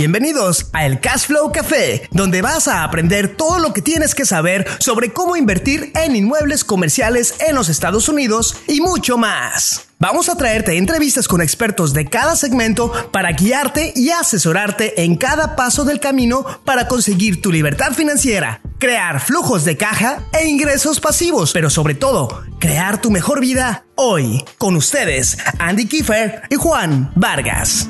Bienvenidos a el Cashflow Café, donde vas a aprender todo lo que tienes que saber sobre cómo invertir en inmuebles comerciales en los Estados Unidos y mucho más. Vamos a traerte entrevistas con expertos de cada segmento para guiarte y asesorarte en cada paso del camino para conseguir tu libertad financiera, crear flujos de caja e ingresos pasivos, pero sobre todo, crear tu mejor vida hoy. Con ustedes, Andy Kiefer y Juan Vargas.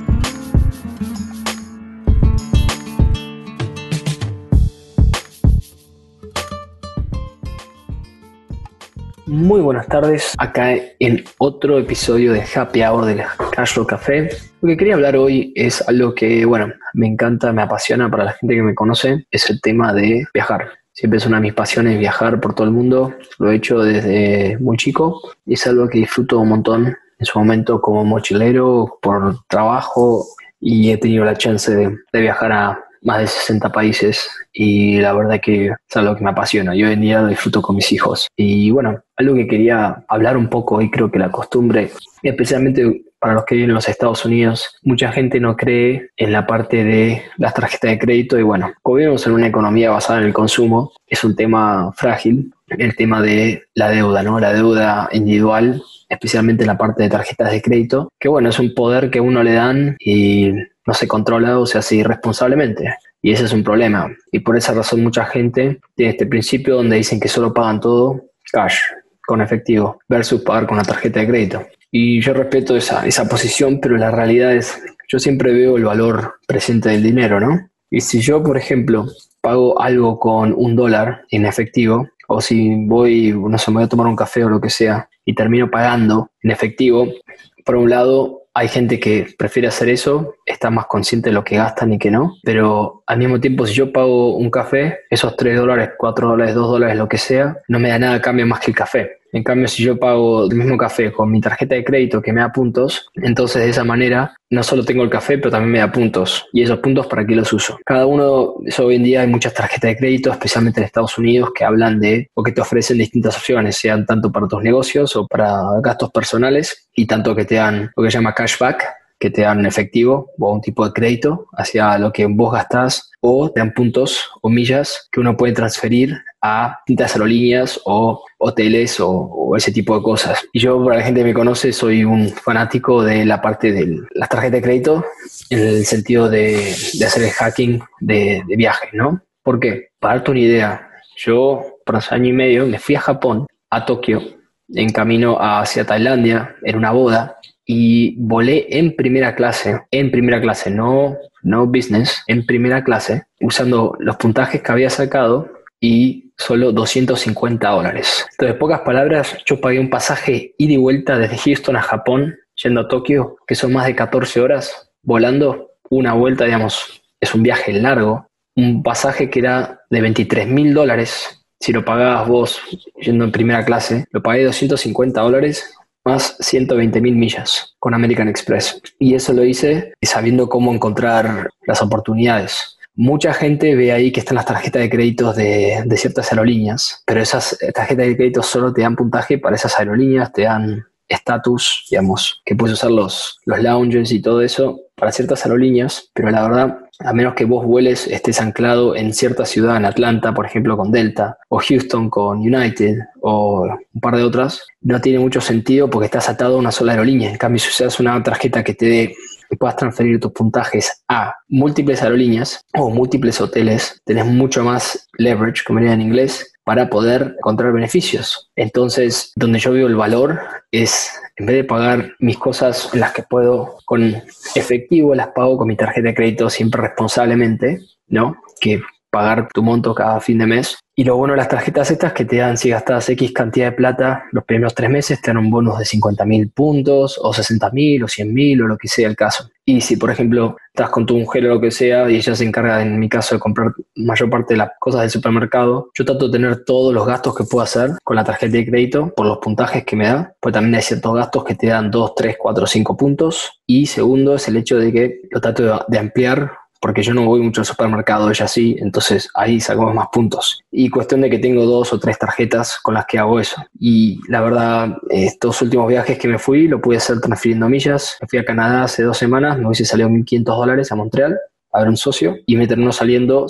Muy buenas tardes, acá en otro episodio de Happy Hour del Cashflow Café. Lo que quería hablar hoy es algo que, me encanta, me apasiona para la gente que me conoce, es el tema de viajar. Siempre es una de mis pasiones viajar por todo el mundo, lo he hecho desde muy chico y es algo que disfruto un montón en su momento como mochilero, por trabajo, y he tenido la chance de viajar a más de 60 países y la verdad que es algo que me apasiona. Yo hoy en día lo disfruto con mis hijos. Y algo que quería hablar un poco hoy, creo que la costumbre, especialmente para los que viven en los Estados Unidos, mucha gente no cree en la parte de las tarjetas de crédito y como vivimos en una economía basada en el consumo, es un tema frágil, el tema de la deuda, ¿no? La deuda individual, especialmente la parte de tarjetas de crédito, que es un poder que a uno le dan y no se controla o se hace irresponsablemente. Y ese es un problema. Y por esa razón mucha gente tiene este principio donde dicen que solo pagan todo cash, con efectivo, versus pagar con una tarjeta de crédito. Y yo respeto esa posición, pero la realidad es, yo siempre veo el valor presente del dinero, ¿no? Y si yo, por ejemplo, pago algo con $1 en efectivo, o si me voy a tomar un café o lo que sea, y termino pagando en efectivo, por un lado, hay gente que prefiere hacer eso, está más consciente de lo que gastan y que no, pero al mismo tiempo si yo pago un café, esos $3, $4, $2, lo que sea, no me da nada a cambio más que el café. En cambio, si yo pago el mismo café con mi tarjeta de crédito que me da puntos, entonces de esa manera no solo tengo el café, pero también me da puntos. ¿Y esos puntos para qué los uso? Cada uno, hoy en día hay muchas tarjetas de crédito, especialmente en Estados Unidos, que hablan o que te ofrecen distintas opciones, sean tanto para tus negocios o para gastos personales, y tanto que te dan lo que se llama cashback, que te dan efectivo o un tipo de crédito hacia lo que vos gastás, o te dan puntos o millas que uno puede transferir a distintas aerolíneas o hoteles o ese tipo de cosas. Y yo, para la gente que me conoce, soy un fanático de la parte de las tarjetas de crédito en el sentido de hacer el hacking de viajes, ¿no? ¿Por qué? Para darte una idea, yo por hace año y medio me fui a Japón, a Tokio, en camino hacia Tailandia, en una boda, y volé en primera clase, no business, en primera clase, usando los puntajes que había sacado y solo $250. Entonces, en pocas palabras, yo pagué un pasaje ida y vuelta desde Houston a Japón, yendo a Tokio, que son más de 14 horas, volando una vuelta, es un viaje largo, un pasaje que era de $23,000. Si lo pagabas vos yendo en primera clase, lo pagué $250 más 120,000 millas con American Express. Y eso lo hice sabiendo cómo encontrar las oportunidades. Mucha gente ve ahí que están las tarjetas de créditos de ciertas aerolíneas, pero esas tarjetas de crédito solo te dan puntaje para esas aerolíneas, te dan estatus, que puedes usar los lounges y todo eso para ciertas aerolíneas, pero la verdad, a menos que vos vueles, estés anclado en cierta ciudad, en Atlanta, por ejemplo, con Delta, o Houston con United, o un par de otras, no tiene mucho sentido porque estás atado a una sola aerolínea. En cambio, si usas una tarjeta que puedas transferir tus puntajes a múltiples aerolíneas o múltiples hoteles, tenés mucho más leverage, como diría en inglés, para poder encontrar beneficios. Entonces, donde yo veo el valor es, en vez de pagar mis cosas en las que puedo con efectivo, las pago con mi tarjeta de crédito siempre responsablemente, ¿no? Que pagar tu monto cada fin de mes. Y lo bueno de las tarjetas estas que te dan, si gastas X cantidad de plata los primeros 3 meses, te dan un bonus de 50,000 puntos, o 60,000, o 100,000, o lo que sea el caso. Y si, por ejemplo, estás con tu mujer o lo que sea, y ella se encarga, en mi caso, de comprar mayor parte de las cosas del supermercado, yo trato de tener todos los gastos que puedo hacer con la tarjeta de crédito por los puntajes que me da, pues también hay ciertos gastos que te dan 2, 3, 4, 5 puntos. Y segundo es el hecho de que lo trato de ampliar, porque yo no voy mucho al supermercado, ella sí, entonces ahí sacamos más puntos. Y cuestión de que tengo 2 o 3 tarjetas con las que hago eso. Y la verdad, estos últimos viajes que me fui, lo pude hacer transfiriendo millas. Me fui a Canadá hace 2 semanas, me hubiese salido $1,500 a Montreal, a ver un socio y me terminó saliendo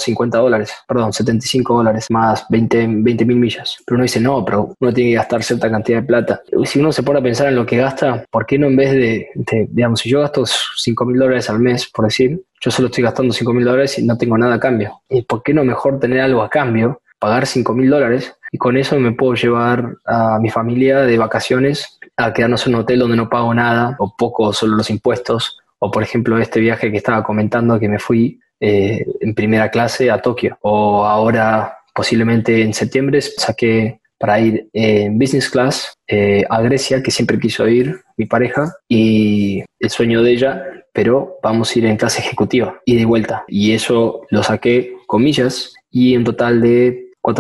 $75 más 20.000 millas. Pero uno dice, no, pero uno tiene que gastar cierta cantidad de plata. Si uno se pone a pensar en lo que gasta, ¿por qué no en vez de digamos, si yo gasto $5.000 al mes, por decir, yo solo estoy gastando $5.000 y no tengo nada a cambio? ¿Y por qué no mejor tener algo a cambio, pagar $5.000 y con eso me puedo llevar a mi familia de vacaciones a quedarnos en un hotel donde no pago nada o poco, solo los impuestos? O por ejemplo este viaje que estaba comentando que me fui en primera clase a Tokio, o ahora posiblemente en septiembre saqué para ir en business class a Grecia, que siempre quiso ir mi pareja y el sueño de ella, pero vamos a ir en clase ejecutiva y de vuelta, y eso lo saqué con millas y en total de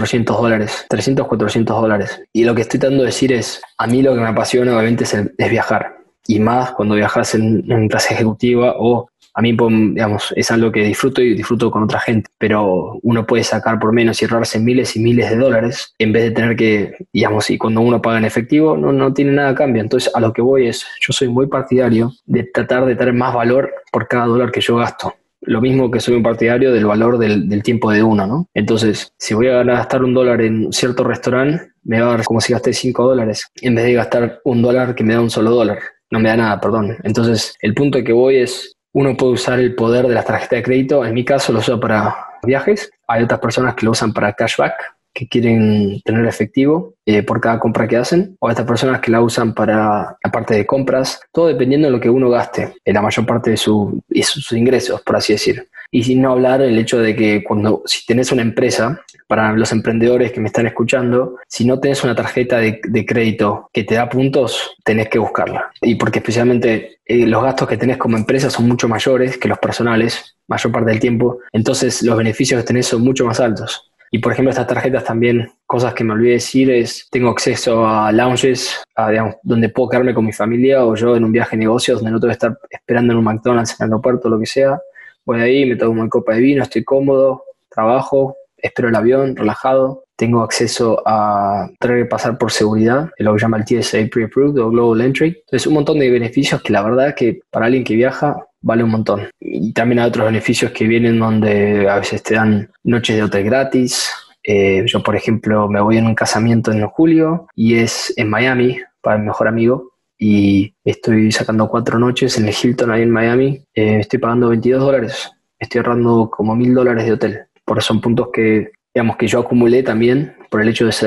$400, $300-400. Y lo que estoy tratando de decir es, a mí lo que me apasiona obviamente es viajar, y más cuando viajas en clase ejecutiva, o a mí, digamos, es algo que disfruto y disfruto con otra gente, pero uno puede sacar por menos y ahorrarse miles y miles de dólares en vez de tener que, digamos, y cuando uno paga en efectivo no tiene nada a cambio. Entonces a lo que voy es, yo soy muy partidario de tratar de tener más valor por cada dólar que yo gasto. Lo mismo que soy un partidario del valor del tiempo de uno, ¿no? Entonces, si voy a gastar $1 en cierto restaurante, me va a dar como si gasté $5, en vez de gastar $1 que me da un solo dólar. No me da nada, perdón. Entonces, el punto que voy es, uno puede usar el poder de las tarjetas de crédito. En mi caso lo uso para viajes. Hay otras personas que lo usan para cashback, que quieren tener efectivo por cada compra que hacen, o estas personas que la usan para la parte de compras, todo dependiendo de lo que uno gaste, en la mayor parte de sus ingresos, por así decir. Y sin no hablar el hecho de que si tenés una empresa, para los emprendedores que me están escuchando, si no tenés una tarjeta de crédito que te da puntos, tenés que buscarla. Y porque especialmente los gastos que tenés como empresa son mucho mayores que los personales, mayor parte del tiempo, entonces los beneficios que tenés son mucho más altos. Y por ejemplo, estas tarjetas también, cosas que me olvidé decir es, tengo acceso a lounges, digamos, donde puedo quedarme con mi familia, o yo en un viaje de negocios donde no tengo que estar esperando en un McDonald's en el aeropuerto o lo que sea. Voy ahí, me tomo una copa de vino, estoy cómodo, trabajo, espero el avión, relajado. Tengo acceso a tener que pasar por seguridad, lo que llama el TSA Pre-Approved o Global Entry. Entonces, un montón de beneficios que la verdad que para alguien que viaja vale un montón. Y también hay otros beneficios que vienen donde a veces te dan noches de hotel gratis. Yo, por ejemplo, me voy en un casamiento en julio y es en Miami para mi mejor amigo. Y estoy sacando 4 noches en el Hilton ahí en Miami. Estoy pagando $22. Estoy ahorrando como $1.000 de hotel. Por eso son puntos que, digamos, que yo acumulé también por el hecho de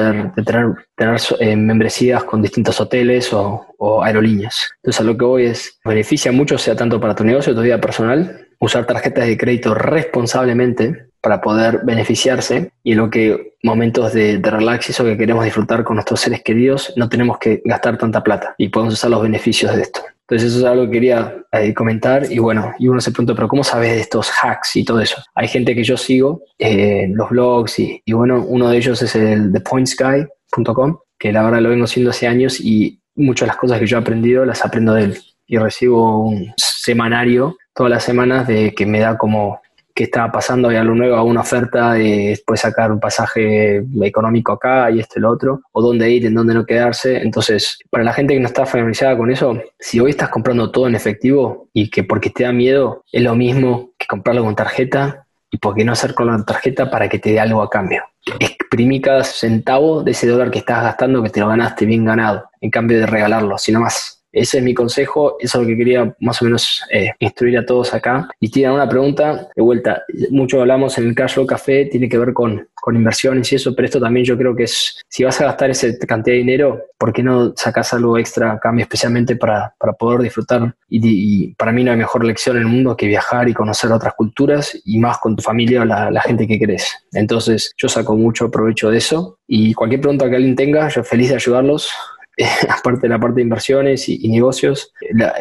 tener membresías con distintos hoteles o aerolíneas. Entonces a lo que voy es, beneficia mucho, sea tanto para tu negocio, tu vida personal, usar tarjetas de crédito responsablemente para poder beneficiarse, y en lo que momentos de relax, eso que queremos disfrutar con nuestros seres queridos, no tenemos que gastar tanta plata y podemos usar los beneficios de esto. Entonces eso es algo que quería comentar. Y bueno, y uno se pregunta, pero ¿cómo sabes de estos hacks y todo eso? Hay gente que yo sigo en los blogs y bueno, uno de ellos es el thepointsguy.com, que la verdad lo vengo haciendo hace años y muchas de las cosas que yo he aprendido las aprendo de él. Y recibo un semanario todas las semanas de que me da como qué estaba pasando, hay algo nuevo, una oferta de después sacar un pasaje económico acá y esto y lo otro, o dónde ir, en dónde no quedarse. Entonces, para la gente que no está familiarizada con eso, si hoy estás comprando todo en efectivo y que porque te da miedo, es lo mismo que comprarlo con tarjeta, y por qué no hacer con la tarjeta para que te dé algo a cambio. Exprimí cada centavo de ese dólar que estás gastando, que te lo ganaste bien ganado, en cambio de regalarlo, sino más. Ese es mi consejo, eso es lo que quería más o menos instruir a todos acá. Y tienen una pregunta, de vuelta, mucho hablamos en el Cashflow Café, tiene que ver con inversiones y eso, pero esto también yo creo que es, si vas a gastar esa cantidad de dinero, ¿por qué no sacas algo extra a cambio, especialmente para poder disfrutar? Y para mí no hay mejor lección en el mundo que viajar y conocer otras culturas, y más con tu familia o la gente que querés. Entonces yo saco mucho provecho de eso, y cualquier pregunta que alguien tenga, yo feliz de ayudarlos. Aparte de la parte de inversiones y negocios,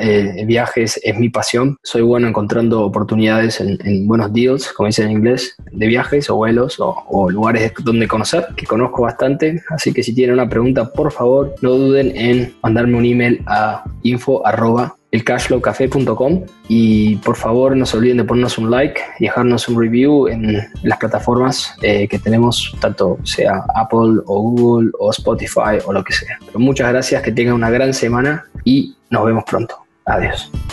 viajes es mi pasión. Soy bueno encontrando oportunidades en buenos deals, como dicen en inglés, de viajes o vuelos o lugares donde conocer, que conozco bastante. Así que si tienen una pregunta, por favor, no duden en mandarme un email a info@elcashflowcafe.com, y por favor no se olviden de ponernos un like y dejarnos un review en las plataformas que tenemos, tanto sea Apple o Google o Spotify o lo que sea. Pero muchas gracias, que tengan una gran semana y nos vemos pronto. Adiós.